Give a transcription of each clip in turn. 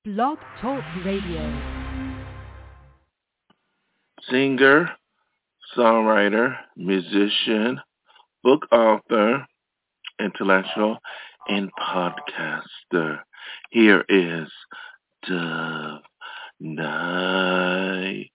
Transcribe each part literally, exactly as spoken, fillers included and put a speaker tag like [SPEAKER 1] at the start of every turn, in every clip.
[SPEAKER 1] Blog Talk Radio.
[SPEAKER 2] Singer, songwriter, musician, book author, intellectual, and podcaster. Here is Dove Night.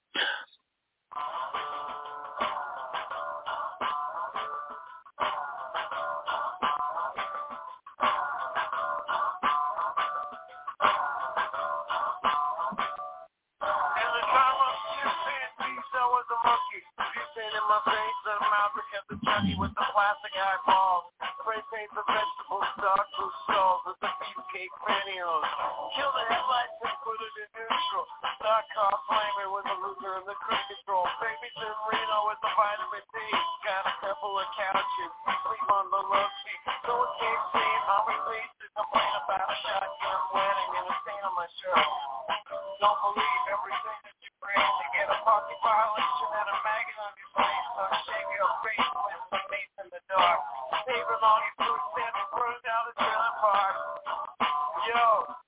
[SPEAKER 3] With the plastic eyeballs, spray paint the vegetables, dark blue stalls with the beefcake pantyhose. Kill the headlights and put it in neutral. Dark car flaming with the loser and the cruise control. Baby Tim Reno with the vitamin D. Got a couple of couches, sleep on the love seat. So it can't see how we please to complain about a shotgun wedding and a stain on my shirt. Don't believe everything that you bring to get a parking violation and a maggot on your face. So shake your face with some mace in the dark. Saving all your food stamps and burned down the trailer park. Yo.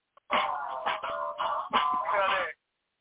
[SPEAKER 3] Cut it.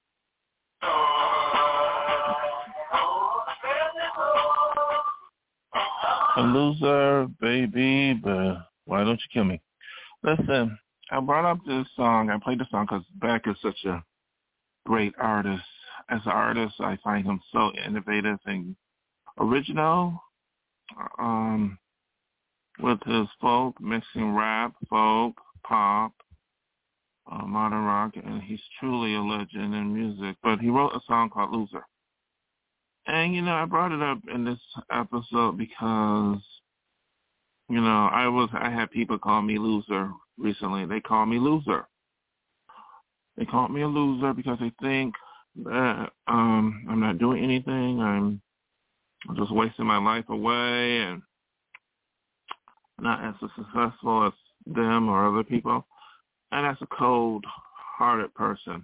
[SPEAKER 2] A loser, baby, but why don't you kill me? Listen, I brought up this song. I played the song because Beck is such a great artist. As an artist, I find him so innovative and original um, with his folk, mixing rap, folk, pop, uh, modern rock, and he's truly a legend in music. But he wrote a song called Loser. And, you know, I brought it up in this episode because, you know, I was I had people call me loser recently. They call me loser. They call me a loser because they think that um, I'm not doing anything. I'm just wasting my life away and not as successful as them or other people. And that's a cold-hearted person.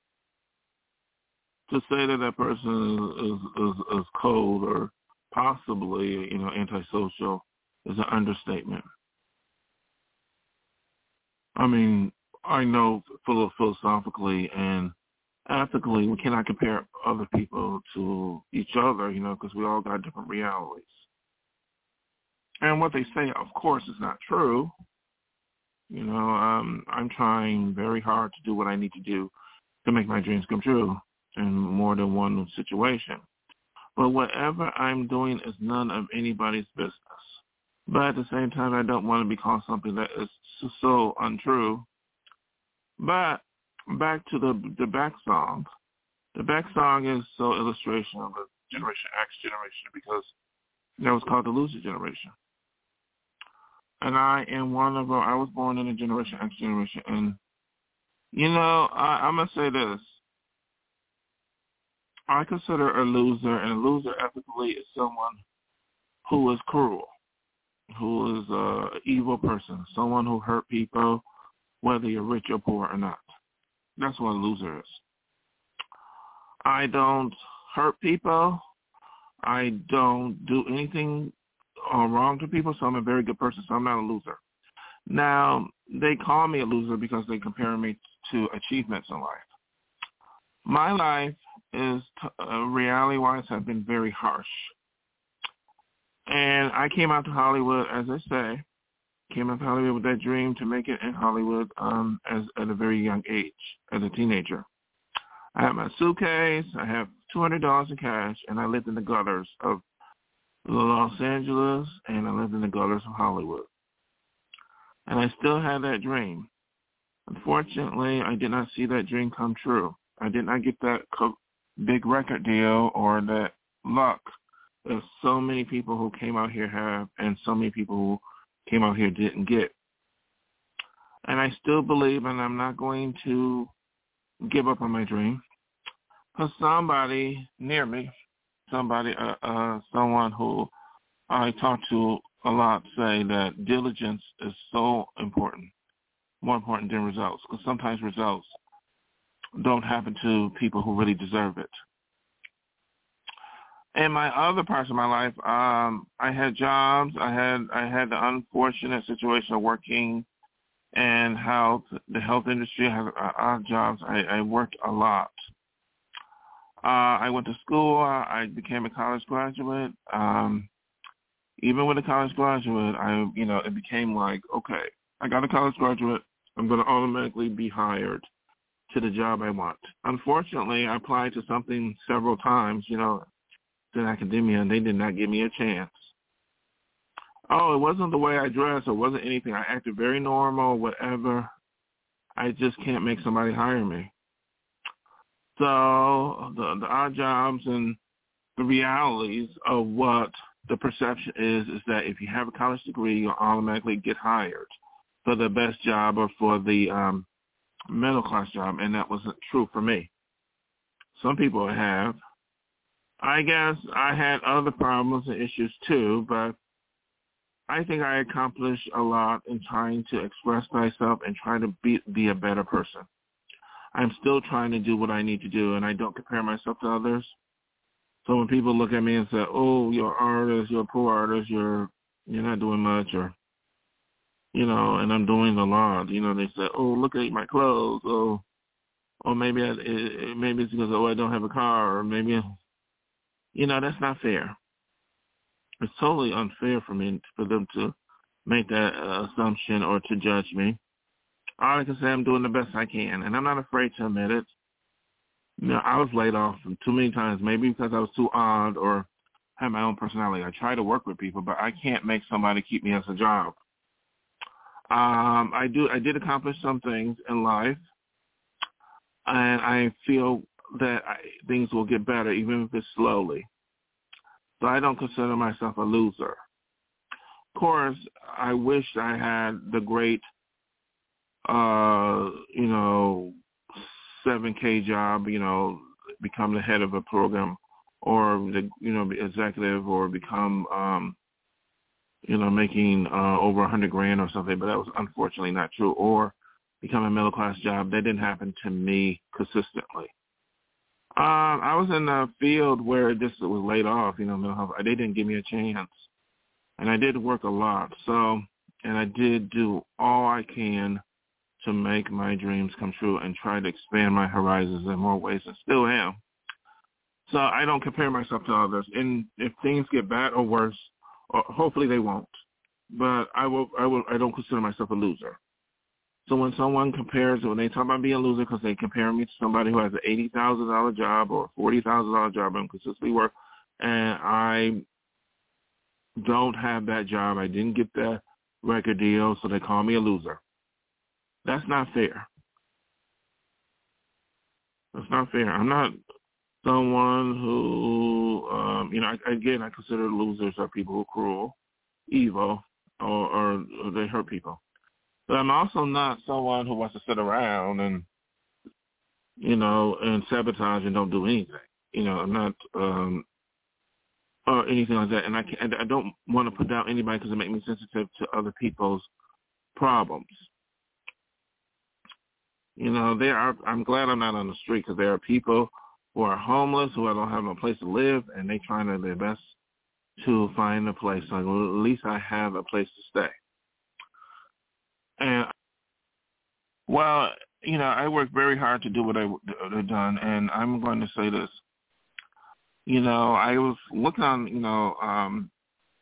[SPEAKER 2] To say that that person is, is, is cold or possibly, you know, antisocial is an understatement. I mean, I know philosophically and ethically we cannot compare other people to each other, you know, because we all got different realities. And what they say, of course, is not true. You know, um, I'm trying very hard to do what I need to do to make my dreams come true in more than one situation. But whatever I'm doing is none of anybody's business. But at the same time, I don't want to be called something that is so untrue. But back to the the Beck song. The Beck song is so illustration of the Generation X generation because that was called the loser generation. And I am one of them. I was born in the Generation X generation. And, you know, I, I'm going to say this. I consider a loser, and a loser ethically is someone who is cruel, who is an evil person, someone who hurt people, whether you're rich or poor or not. That's what a loser is. I don't hurt people. I don't do anything uh, wrong to people, so I'm a very good person, so I'm not a loser. Now, they call me a loser because they compare me to achievements in life. My life is, uh, reality-wise, have been very harsh. And I came out to Hollywood, as I say, came out to Hollywood with that dream to make it in Hollywood um, as at a very young age, as a teenager. I had my suitcase, I have two hundred dollars in cash, and I lived in the gutters of Los Angeles, and I lived in the gutters of Hollywood. And I still had that dream. Unfortunately, I did not see that dream come true. I did not get that co- big record deal or that luck that so many people who came out here have and so many people who came out here didn't get. And I still believe, and I'm not going to give up on my dream, because somebody near me, somebody, uh, uh, someone who I talk to a lot say that diligence is so important, more important than results, because sometimes results don't happen to people who really deserve it. In my other parts of my life, um, I had jobs. I had I had the unfortunate situation of working and how the health industry has odd jobs. I, I worked a lot. Uh, I went to school. I became a college graduate. Um, even with a college graduate, I, you know, it became like, okay, I got a college graduate. I'm going to automatically be hired to the job I want. Unfortunately, I applied to something several times, you know, in academia, and they did not give me a chance. Oh, it wasn't the way I dressed. It wasn't anything. I acted very normal, whatever. I just can't make somebody hire me. So the, the odd jobs and the realities of what the perception is, is that if you have a college degree, you'll automatically get hired for the best job or for the um, middle class job, and that wasn't true for me. Some people have. I guess I had other problems and issues too, but I think I accomplished a lot in trying to express myself and trying to be, be a better person. I'm still trying to do what I need to do, and I don't compare myself to others. So when people look at me and say, oh, you're an artist, you're a poor artist, you're you're not doing much, or, you know, and I'm doing a lot, you know, they say, oh, look at my clothes, oh, or maybe I, it, maybe it's because, oh, I don't have a car, or maybe, you know, that's not fair. It's totally unfair for me, for them to make that uh, assumption or to judge me. All I can say, I'm doing the best I can, and I'm not afraid to admit it. You know, I was laid off too many times, maybe because I was too odd or had my own personality. I try to work with people, but I can't make somebody keep me as a job. Um, I do. I did accomplish some things in life, and I feel that I, things will get better, even if it's slowly. So I don't consider myself a loser. Of course, I wish I had the great, uh, you know, seven K job, you know, become the head of a program or, the, you know, be executive or become, um, you know, making uh, over a hundred grand or something. But that was unfortunately not true. Or become a middle-class job. That didn't happen to me consistently. Um, I was in a field where this was laid off, you know, mental health. They didn't give me a chance. And I did work a lot. So, and I did do all I can to make my dreams come true and try to expand my horizons in more ways, and still am. So I don't compare myself to others. And if things get bad or worse, or hopefully they won't. But I will. I will. I don't consider myself a loser. So when someone compares, when they talk about being a loser because they compare me to somebody who has an eighty thousand dollars job or a forty thousand dollars job and consistently work, and I don't have that job, I didn't get that record deal, so they call me a loser. That's not fair. That's not fair. I'm not someone who, um, you know, I, again, I consider losers are people who are cruel, evil, or, or, or they hurt people. But I'm also not someone who wants to sit around and, you know, and sabotage and don't do anything. You know, I'm not, um, or anything like that. And I, can't, I don't want to put down anybody because it makes me sensitive to other people's problems. You know, there are, I'm glad I'm not on the street because there are people who are homeless, who don't have no place to live, and they trying to their best to find a place. So at least I have a place to stay. And, well, you know, I work very hard to do what I've done, and I'm going to say this. You know, I was looking on, you know, um,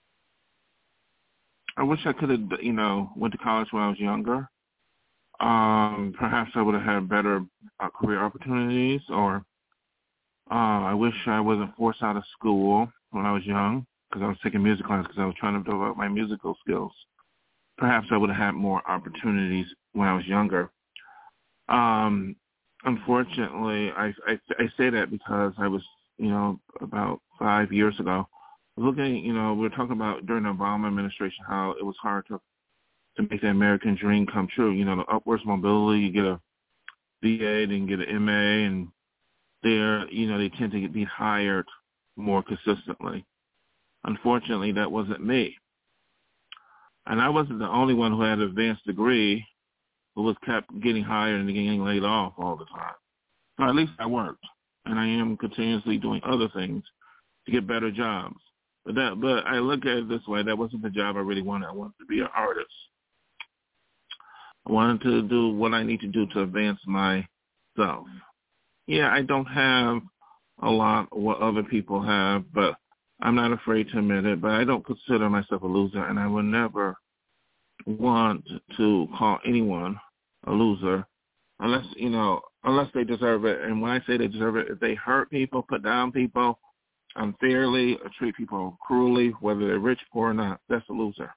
[SPEAKER 2] I wish I could have, you know, went to college when I was younger. Um, perhaps I would have had better uh, career opportunities, or uh, I wish I wasn't forced out of school when I was young because I was taking music class because I was trying to develop my musical skills. Perhaps I would have had more opportunities when I was younger. Um, unfortunately, I, I, I say that because I was, you know, about five years ago, looking, you know, we were talking about during the Obama administration how it was hard to to make the American dream come true. You know, the upwards mobility, you get a B A, then get an M A, and they're, you know, they tend to be hired more consistently. Unfortunately, that wasn't me. And I wasn't the only one who had an advanced degree who was kept getting hired and getting laid off all the time. So at least I worked, and I am continuously doing other things to get better jobs. But that, but I look at it this way, that wasn't the job I really wanted. I wanted to be an artist. I wanted to do what I need to do to advance myself. Yeah, I don't have a lot of what other people have, but I'm not afraid to admit it. But I don't consider myself a loser, and I will never want to call anyone a loser unless, you know, unless they deserve it. And when I say they deserve it, if they hurt people, put down people unfairly, or treat people cruelly, whether they're rich, poor, or not, that's a loser.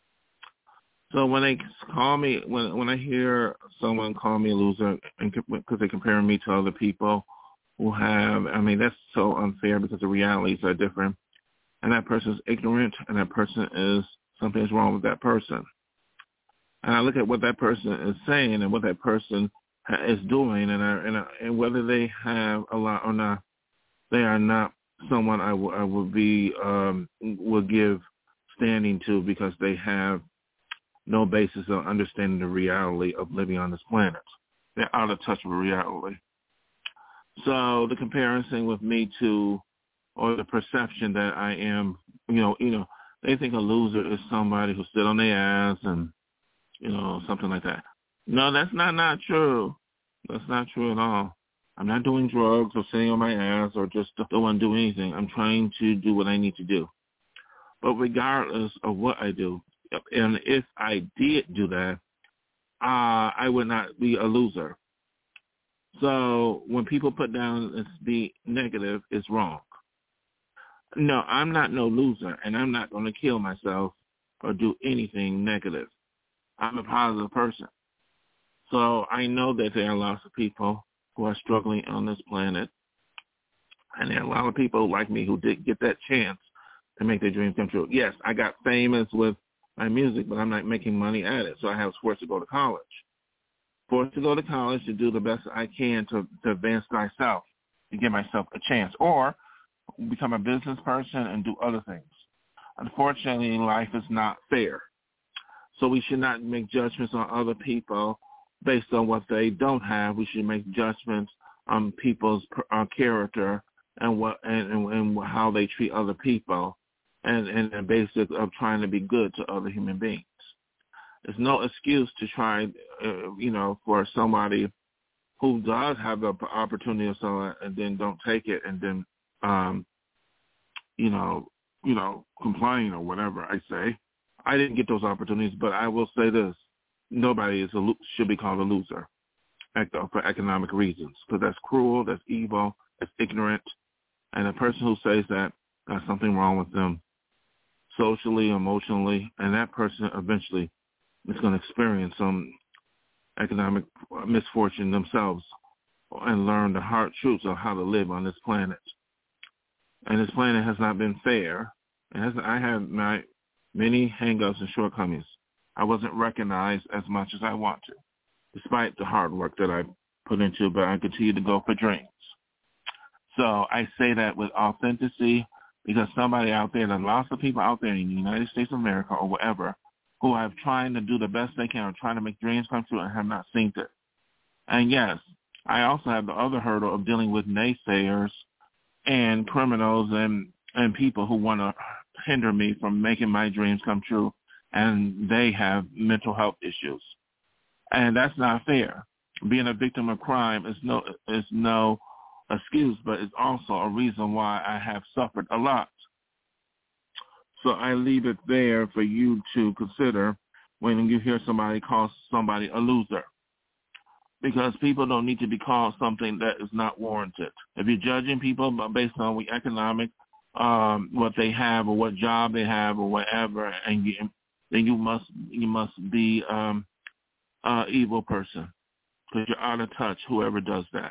[SPEAKER 2] So when they call me, when when I hear someone call me a loser, and because they're comparing me to other people who have, I mean, that's so unfair because the realities are different. And that person is ignorant, and that person is, something is wrong with that person. And I look at what that person is saying and what that person is doing, and I, and, I, and whether they have a lot or not, they are not someone I, w- I would be um, would give standing to, because they have no basis of understanding the reality of living on this planet. They're out of touch with reality. So the comparison with me to, or the perception that I am, you know, you know, they think a loser is somebody who sit on their ass and, you know, something like that. No, that's not not true. That's not true at all. I'm not doing drugs or sitting on my ass or just don't want to do anything. I'm trying to do what I need to do. But regardless of what I do, and if I did do that, uh, I would not be a loser. So when people put down and be negative, it's wrong. No, I'm not no loser, and I'm not going to kill myself or do anything negative. I'm a positive person. So I know that there are lots of people who are struggling on this planet, and there are a lot of people like me who did get that chance to make their dreams come true. Yes, I got famous with my music, but I'm not making money at it, so I was forced to go to college. Forced to go to college to do the best I can to, to advance myself, to give myself a chance, or become a business person and do other things. Unfortunately, life is not fair. So we should not make judgments on other people based on what they don't have. We should make judgments on people's uh, character and what and, and, and how they treat other people, and, and the basic of trying to be good to other human beings. There's no excuse to try, uh, you know, for somebody who does have the opportunity or so and then don't take it and then, um, you know, you know, complain or whatever I say. I didn't get those opportunities, but I will say this. Nobody is a, should be called a loser for economic reasons, because that's cruel, that's evil, that's ignorant, and a person who says that got something wrong with them socially, emotionally, and that person eventually is going to experience some economic misfortune themselves and learn the hard truths of how to live on this planet. And this planet has not been fair. It has, I have my many hang-ups and shortcomings. I wasn't recognized as much as I want to, despite the hard work that I put into, but I continue to go for dreams. So I say that with authenticity, because somebody out there, there are lots of people out there in the United States of America or wherever who are trying to do the best they can or trying to make dreams come true and have not seen it. And yes, I also have the other hurdle of dealing with naysayers and criminals and, and people who want to hinder me from making my dreams come true, and they have mental health issues. And that's not fair. Being a victim of crime is no is no excuse, but it's also a reason why I have suffered a lot. So I leave it there for you to consider when you hear somebody call somebody a loser, because people don't need to be called something that is not warranted. If you're judging people based on the economic, um, what they have or what job they have or whatever, and you, then you must you must be um, an evil person, because you're out of touch, whoever does that.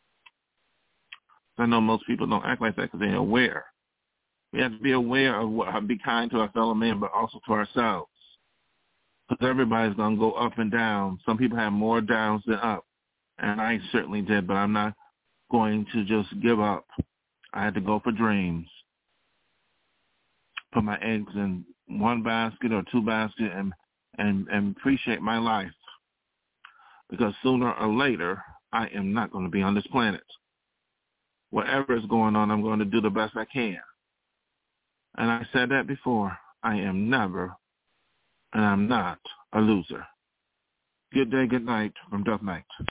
[SPEAKER 2] I know most people don't act like that because they're aware. We have to be aware of what, be kind to our fellow man, but also to ourselves. Because everybody's going to go up and down. Some people have more downs than up. And I certainly did, but I'm not going to just give up. I had to go for dreams. Put my eggs in one basket or two baskets and, and, and appreciate my life. Because sooner or later, I am not going to be on this planet. Whatever is going on, I'm going to do the best I can. And I said that before. I am never, and I'm not, a loser. Good day, good night from Duff Night.